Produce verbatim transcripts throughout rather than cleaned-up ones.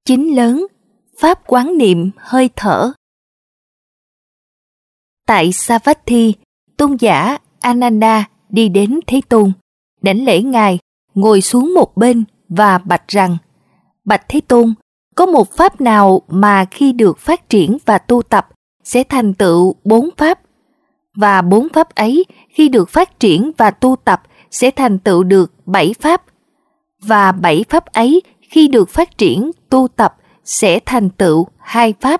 Chính lớn, pháp quán niệm hơi thở. Tại Savatthi, tôn giả Ananda đi đến Thế Tôn, đảnh lễ Ngài, ngồi xuống một bên và bạch rằng: Bạch Thế Tôn, có một pháp nào mà khi được phát triển và tu tập sẽ thành tựu bốn pháp, và bốn pháp ấy khi được phát triển và tu tập sẽ thành tựu được bảy pháp, và bảy pháp ấy khi được phát triển tu tập sẽ thành tựu hai pháp.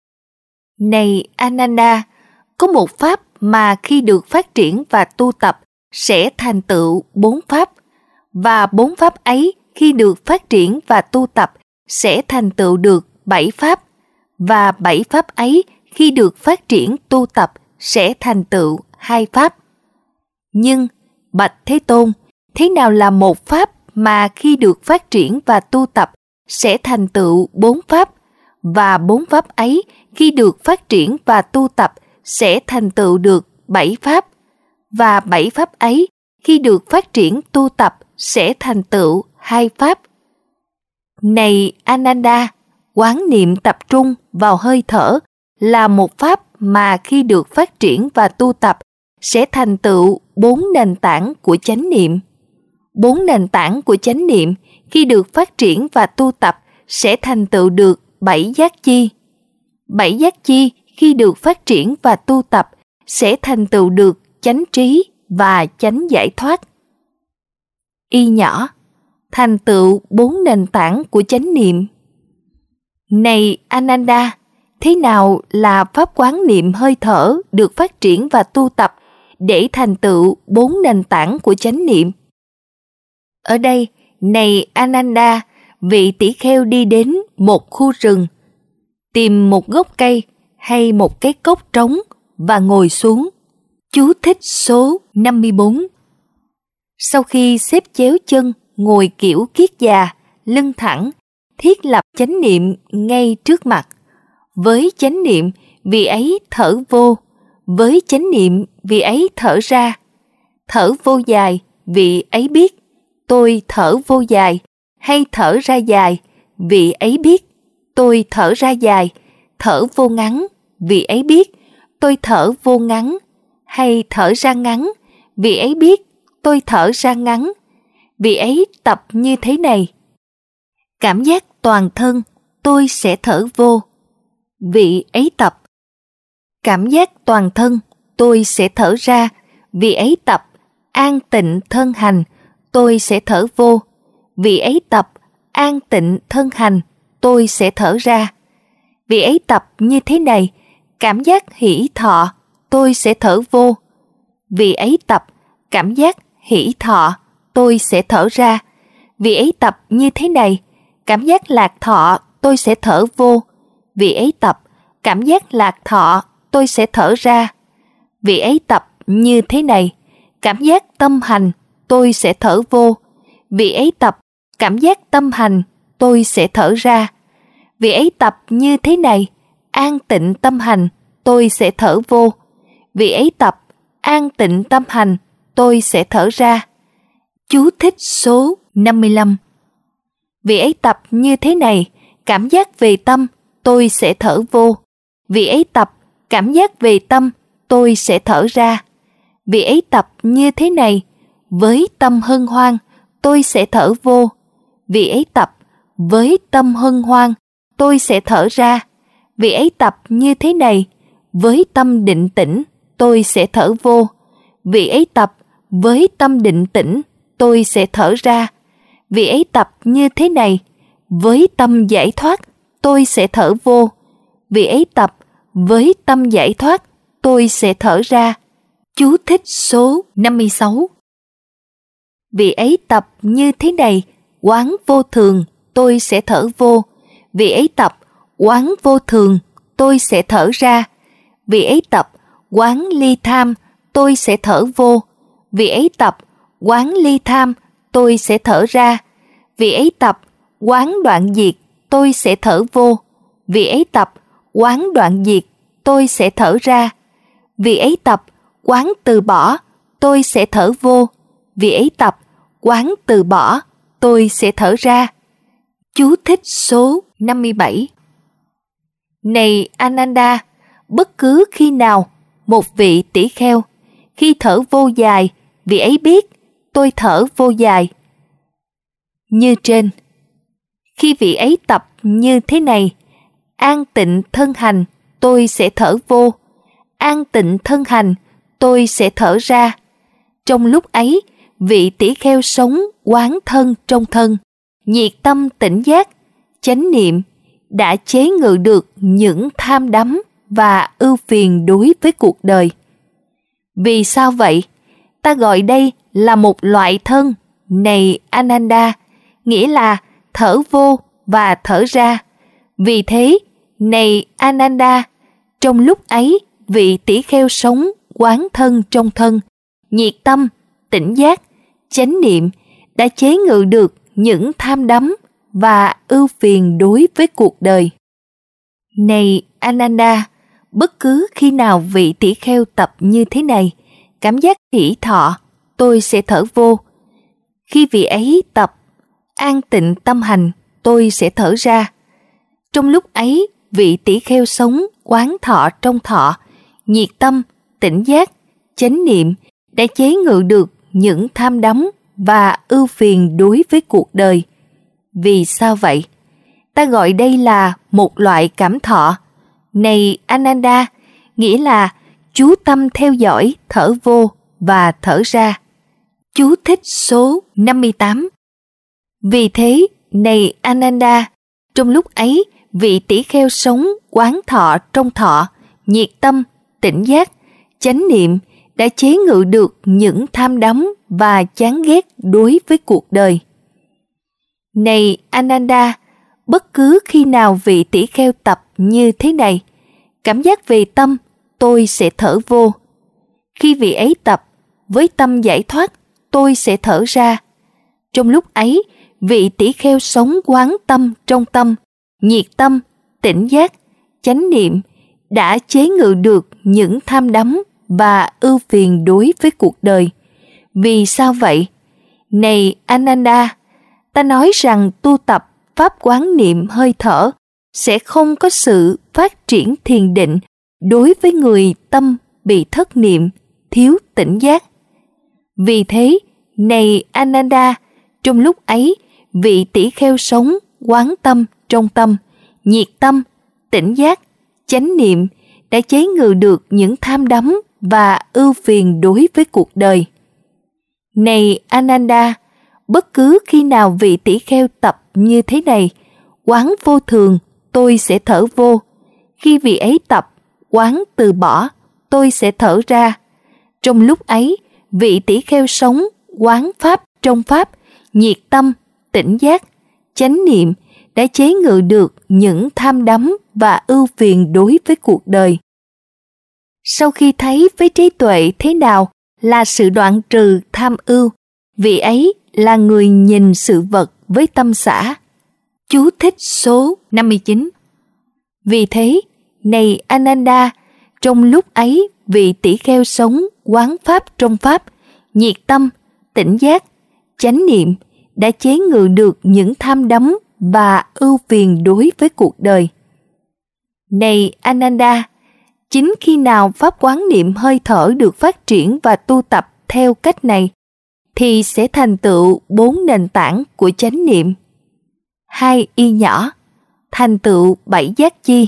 Này Ananda, có một pháp mà khi được phát triển và tu tập sẽ thành tựu bốn pháp, và bốn pháp ấy khi được phát triển và tu tập sẽ thành tựu được bảy pháp, và bảy pháp ấy khi được phát triển tu tập sẽ thành tựu hai pháp. Nhưng, bạch Thế Tôn, thế nào là một pháp mà khi được phát triển và tu tập sẽ thành tựu bốn pháp, và bốn pháp ấy khi được phát triển và tu tập sẽ thành tựu được bảy pháp, và bảy pháp ấy khi được phát triển tu tập sẽ thành tựu hai pháp? Này Ananda, quán niệm tập trung vào hơi thở là một pháp mà khi được phát triển và tu tập sẽ thành tựu bốn nền tảng của chánh niệm. Bốn nền tảng của chánh niệm khi được phát triển và tu tập sẽ thành tựu được bảy giác chi. Bảy giác chi khi được phát triển và tu tập sẽ thành tựu được chánh trí và chánh giải thoát. Y nhỏ, thành tựu bốn nền tảng của chánh niệm. Này Ananda, thế nào là pháp quán niệm hơi thở được phát triển và tu tập để thành tựu bốn nền tảng của chánh niệm? Ở đây, này Ananda, vị tỷ kheo đi đến một khu rừng, tìm một gốc cây hay một cái cốc trống và ngồi xuống. Chú thích số năm mươi bốn. Sau khi xếp chéo chân, ngồi kiểu kiết già, lưng thẳng, thiết lập chánh niệm ngay trước mặt. Với chánh niệm, vị ấy thở vô, với chánh niệm, vị ấy thở ra. Thở vô dài, vị ấy biết, tôi thở vô dài, hay thở ra dài, vị ấy biết, tôi thở ra dài. Thở vô ngắn, vị ấy biết, tôi thở vô ngắn, hay thở ra ngắn, vị ấy biết, tôi thở ra ngắn. Vị ấy tập như thế này. Cảm giác toàn thân, tôi sẽ thở vô. Vị ấy tập. Cảm giác toàn thân, tôi sẽ thở ra. Vị ấy tập. An tịnh thân hành, tôi sẽ thở vô. Vị ấy tập. An tịnh thân hành, tôi sẽ thở ra. Vị ấy tập như thế này. Cảm giác hỷ thọ, tôi sẽ thở vô. Vị ấy tập. Cảm giác hỷ thọ, tôi sẽ thở ra. Vị ấy tập như thế này. Cảm giác lạc thọ, tôi sẽ thở vô. Vị ấy tập. Cảm giác lạc thọ, tôi sẽ thở ra. Vị ấy tập như thế này. Cảm giác tâm hành, tôi sẽ thở vô. Vị ấy tập. Cảm giác tâm hành, tôi sẽ thở ra. Vị ấy tập như thế này. An tịnh tâm hành, tôi sẽ thở vô. Vị ấy tập. An tịnh tâm hành, tôi sẽ thở ra. Chú thích số năm mươi lăm. Vị ấy tập như thế này. Cảm giác về tâm, tôi sẽ thở vô. Vị ấy tập. Cảm giác về tâm, tôi sẽ thở ra. Vị ấy tập như thế này. Với tâm hân hoan, tôi sẽ thở vô. Vị ấy tập. Với tâm hân hoan, tôi sẽ thở ra. Vị ấy tập như thế này. Với tâm định tĩnh, tôi sẽ thở vô. Vị ấy tập. Với tâm định tĩnh, tôi sẽ thở ra. Vị ấy tập như thế này. Với tâm giải thoát, tôi sẽ thở vô. Vị ấy tập. Với tâm giải thoát, tôi sẽ thở ra. Chú thích số năm mươi sáu. Vị ấy tập như thế này. Quán vô thường, tôi sẽ thở vô. Vị ấy tập. Quán vô thường, tôi sẽ thở ra. Vị ấy tập. Quán ly tham, tôi sẽ thở vô. Vị ấy tập. Quán ly tham, tôi sẽ thở ra. Vị ấy tập. Quán đoạn diệt, tôi sẽ thở vô. Vị ấy tập. Quán đoạn diệt, tôi sẽ thở ra. Vị ấy tập. Quán từ bỏ, tôi sẽ thở vô. Vị ấy tập. Quán từ bỏ, tôi sẽ thở ra. Chú thích số năm mươi bảy. Này Ananda, bất cứ khi nào một vị tỷ kheo khi thở vô dài, vị ấy biết tôi thở vô dài. Như trên, khi vị ấy tập như thế này, an tịnh thân hành, tôi sẽ thở vô, an tịnh thân hành, tôi sẽ thở ra. Trong lúc ấy, vị tỷ kheo sống quán thân trong thân, nhiệt tâm tỉnh giác, chánh niệm, đã chế ngự được những tham đắm và ưu phiền đối với cuộc đời. Vì sao vậy? Ta gọi đây là một loại thân, này Ananda, nghĩa là thở vô và thở ra. Vì thế, này Ananda, trong lúc ấy, vị tỷ kheo sống quán thân trong thân, nhiệt tâm, tỉnh giác, chánh niệm, đã chế ngự được những tham đắm và ưu phiền đối với cuộc đời. Này Ananda, bất cứ khi nào vị tỷ kheo tập như thế này, cảm giác hỷ thọ, tôi sẽ thở vô. Khi vị ấy tập an tịnh tâm hành, tôi sẽ thở ra. Trong lúc ấy, vị tỷ kheo sống quán thọ trong thọ, nhiệt tâm, tỉnh giác, chánh niệm, đã chế ngự được những tham đắm và ưu phiền đối với cuộc đời. Vì sao vậy? Ta gọi đây là một loại cảm thọ. Này Ananda, nghĩa là chú tâm theo dõi thở vô và thở ra. Chú thích số năm mươi tám. Vì thế, này Ananda, trong lúc ấy, vị tỷ kheo sống quán thọ trong thọ, nhiệt tâm, tỉnh giác, chánh niệm, đã chế ngự được những tham đắm và chán ghét đối với cuộc đời. Này Ananda, bất cứ khi nào vị tỷ kheo tập như thế này, cảm giác về tâm, tôi sẽ thở vô. Khi vị ấy tập với tâm giải thoát, tôi sẽ thở ra. Trong lúc ấy, vị tỷ kheo sống quán tâm trong tâm, nhiệt tâm, tỉnh giác, chánh niệm, đã chế ngự được những tham đắm và ưu phiền đối với cuộc đời. Vì sao vậy? Này Ananda, ta nói rằng tu tập pháp quán niệm hơi thở sẽ không có sự phát triển thiền định đối với người tâm bị thất niệm, thiếu tỉnh giác. Vì thế, này Ananda, trong lúc ấy, vị tỷ kheo sống quán tâm trong tâm, nhiệt tâm, tỉnh giác, chánh niệm, đã chế ngự được những tham đắm và ưu phiền đối với cuộc đời. Này Ananda, bất cứ khi nào vị tỷ kheo tập như thế này, quán vô thường, tôi sẽ thở vô. Khi vị ấy tập quán từ bỏ, tôi sẽ thở ra. Trong lúc ấy, vị tỷ kheo sống quán pháp trong pháp, nhiệt tâm, tỉnh giác, chánh niệm, đã chế ngự được những tham đắm và ưu phiền đối với cuộc đời. Sau khi thấy với trí tuệ thế nào là sự đoạn trừ tham ưu, vị ấy là người nhìn sự vật với tâm xả. Chú thích số năm mươi chín. Vì thế, này Ananda, trong lúc ấy vị tỷ kheo sống quán pháp trong pháp, nhiệt tâm, tỉnh giác, chánh niệm, đã chế ngự được những tham đắm và ưu phiền đối với cuộc đời. Này Ananda, chính khi nào pháp quán niệm hơi thở được phát triển và tu tập theo cách này, thì sẽ thành tựu bốn nền tảng của chánh niệm. Hai y nhỏ, thành tựu bảy giác chi.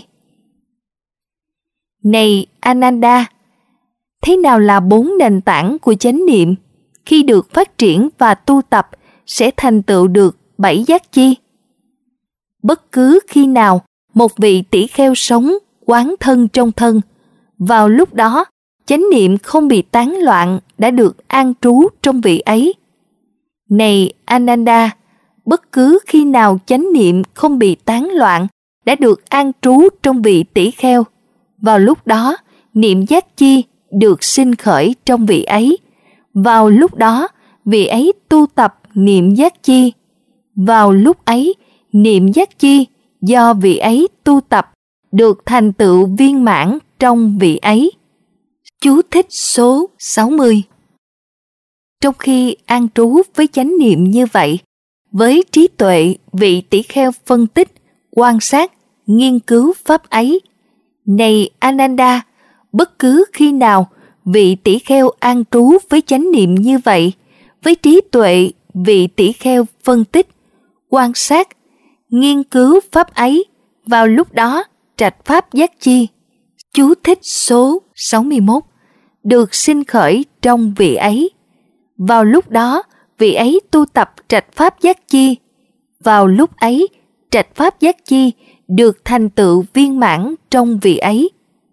Này Ananda, thế nào là bốn nền tảng của chánh niệm? Khi được phát triển và tu tập sẽ thành tựu được bảy giác chi. Bất cứ khi nào một vị tỷ kheo sống quán thân trong thân, vào lúc đó chánh niệm không bị tán loạn đã được an trú trong vị ấy. Này Ananda, bất cứ khi nào chánh niệm không bị tán loạn đã được an trú trong vị tỷ kheo, vào lúc đó niệm giác chi được sinh khởi trong vị ấy. Vào lúc đó vị ấy tu tập niệm giác chi. Vào lúc ấy niệm giác chi do vị ấy tu tập được thành tựu viên mãn trong vị ấy. Chú thích số sáu mươi. Trong khi an trú với chánh niệm như vậy, với trí tuệ vị tỷ kheo phân tích, quan sát, nghiên cứu pháp ấy. Này Ananda, bất cứ khi nào vị tỷ kheo an trú với chánh niệm như vậy, với trí tuệ vị tỷ kheo phân tích, quan sát, nghiên cứu pháp ấy, vào lúc đó trạch pháp giác chi, chú thích số sáu mươi mốt, được sinh khởi trong vị ấy. Vào lúc đó vị ấy tu tập trạch pháp giác chi. Vào lúc ấy trạch pháp giác chi được thành tựu viên mãn trong vị ấy.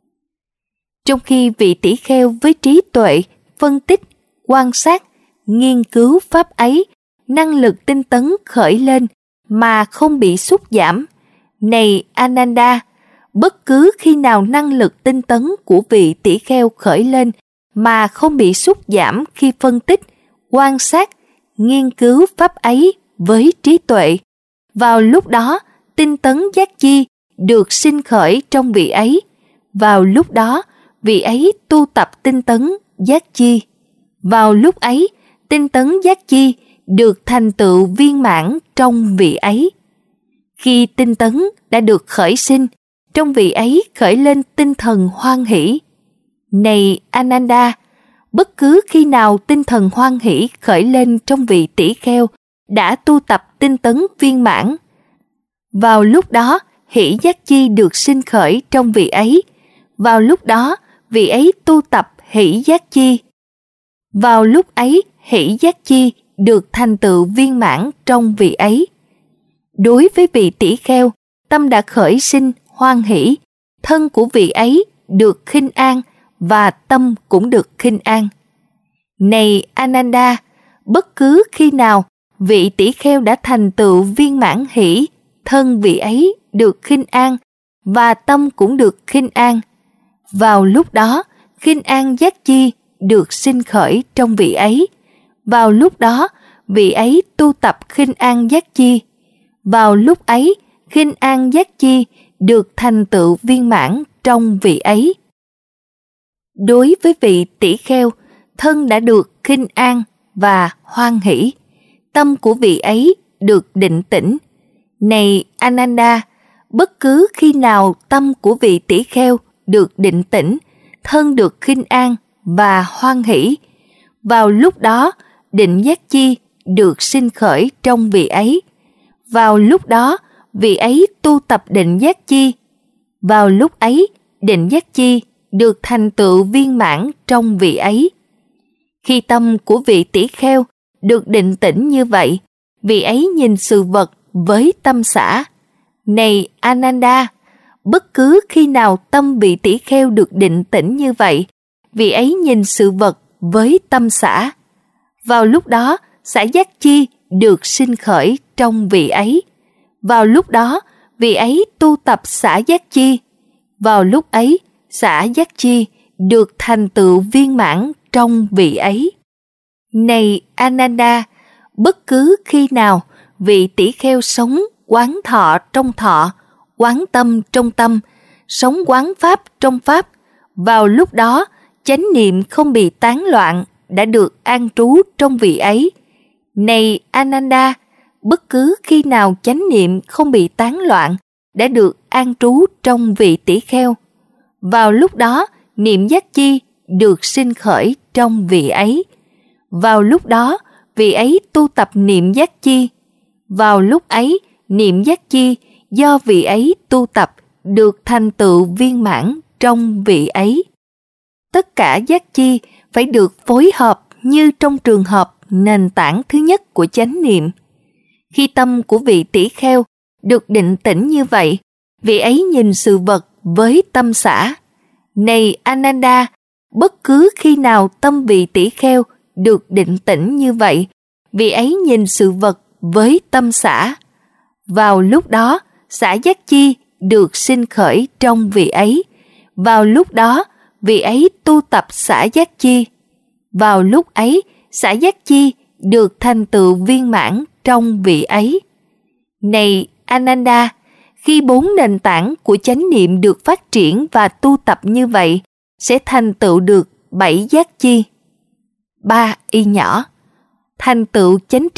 Trong khi vị tỷ kheo với trí tuệ, phân tích, quan sát, nghiên cứu pháp ấy, năng lực tinh tấn khởi lên mà không bị sút giảm. Này Ananda, bất cứ khi nào năng lực tinh tấn của vị tỷ kheo khởi lên mà không bị sút giảm khi phân tích, quan sát, nghiên cứu pháp ấy với trí tuệ, vào lúc đó tinh tấn giác chi được sinh khởi trong vị ấy. Vào lúc đó vị ấy tu tập tinh tấn giác chi. Vào lúc ấy tinh tấn giác chi được thành tựu viên mãn trong vị ấy. Khi tinh tấn đã được khởi sinh, trong vị ấy khởi lên tinh thần hoan hỷ. Này Ananda, bất cứ khi nào tinh thần hoan hỷ khởi lên trong vị tỷ kheo đã tu tập tinh tấn viên mãn, vào lúc đó hỷ giác chi được sinh khởi trong vị ấy. Vào lúc đó vị ấy tu tập hỷ giác chi. Vào lúc ấy hỷ giác chi được thành tựu viên mãn trong vị ấy. Đối với vị tỷ kheo, tâm đã khởi sinh hoan hỷ, thân của vị ấy được khinh an và tâm cũng được khinh an. Này Ananda, bất cứ khi nào vị tỷ kheo đã thành tựu viên mãn hỷ, thân vị ấy được khinh an và tâm cũng được khinh an. Vào lúc đó khinh an giác chi được sinh khởi trong vị ấy. Vào lúc đó vị ấy tu tập khinh an giác chi. Vào lúc ấy khinh an giác chi được thành tựu viên mãn trong vị ấy. Đối với vị tỷ kheo, thân đã được khinh an và hoan hỷ, tâm của vị ấy được định tĩnh. Này Ananda, bất cứ khi nào tâm của vị tỷ kheo được định tĩnh, thân được khinh an và hoan hỷ, vào lúc đó định giác chi được sinh khởi trong vị ấy. Vào lúc đó vị ấy tu tập định giác chi. Vào lúc ấy định giác chi được thành tựu viên mãn trong vị ấy. Khi tâm của vị tỷ kheo được định tĩnh như vậy, vị ấy nhìn sự vật với tâm xả. Này Ananda, bất cứ khi nào tâm vị tỷ kheo được định tĩnh như vậy, vị ấy nhìn sự vật với tâm xả. Vào lúc đó xả giác chi được sinh khởi trong vị ấy. Vào lúc đó vị ấy tu tập xả giác chi. Vào lúc ấy xả giác chi được thành tựu viên mãn trong vị ấy. Này Ananda, bất cứ khi nào vị tỷ kheo sống quán thọ trong thọ, quán tâm trong tâm, sống quán pháp trong pháp, vào lúc đó chánh niệm không bị tán loạn đã được an trú trong vị ấy. Này Ananda, bất cứ khi nào chánh niệm không bị tán loạn đã được an trú trong vị tỷ kheo, vào lúc đó niệm giác chi được sinh khởi trong vị ấy. Vào lúc đó vị ấy tu tập niệm giác chi. Vào lúc ấy niệm giác chi do vị ấy tu tập được thành tựu viên mãn trong vị ấy. Tất cả giác chi phải được phối hợp như trong trường hợp nền tảng thứ nhất của chánh niệm. Khi tâm của vị tỷ kheo được định tĩnh như vậy, vị ấy nhìn sự vật với tâm xả. Này Ananda, bất cứ khi nào tâm vị tỷ kheo được định tĩnh như vậy, vị ấy nhìn sự vật với tâm xả. Vào lúc đó xả giác chi được sinh khởi trong vị ấy. Vào lúc đó vị ấy tu tập xả giác chi. Vào lúc ấy xả giác chi được thành tựu viên mãn trong vị ấy. Này Ananda, khi bốn nền tảng của chánh niệm được phát triển và tu tập như vậy, sẽ thành tựu được bảy giác chi. Ba y nhỏ. Thành tựu chánh trí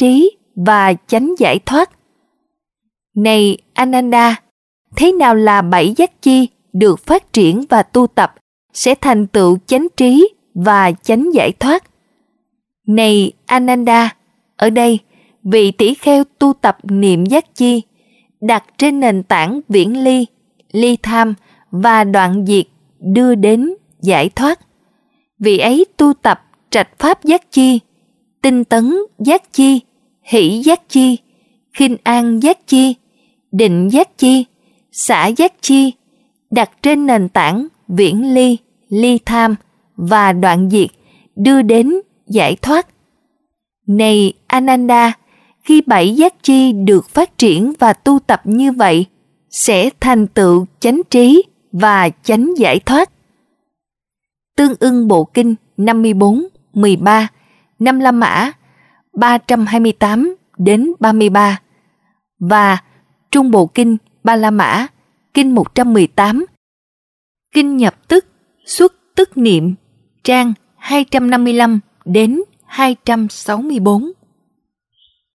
và chánh giải thoát. Này Ananda, thế nào là bảy giác chi được phát triển và tu tập sẽ thành tựu chánh trí và chánh giải thoát? Này Ananda, ở đây, vị tỷ kheo tu tập niệm giác chi, đặt trên nền tảng viễn ly, ly tham và đoạn diệt đưa đến giải thoát. Vị ấy tu tập trạch pháp giác chi, tinh tấn giác chi, hỷ giác chi, khinh an giác chi, định giác chi, xả giác chi, đặt trên nền tảng viễn ly, ly tham và đoạn diệt đưa đến giải thoát. Này Ananda, khi bảy giác chi được phát triển và tu tập như vậy, sẽ thành tựu chánh trí và chánh giải thoát. Tương ưng bộ kinh năm mươi bốn, mười ba, năm La Mã ba trăm hai mươi tám đến ba mươi ba và Trung bộ kinh Ba La Mã kinh một trăm mười tám, kinh nhập tức xuất tức niệm trang hai trăm năm mươi lăm đến hai trăm sáu mươi bốn.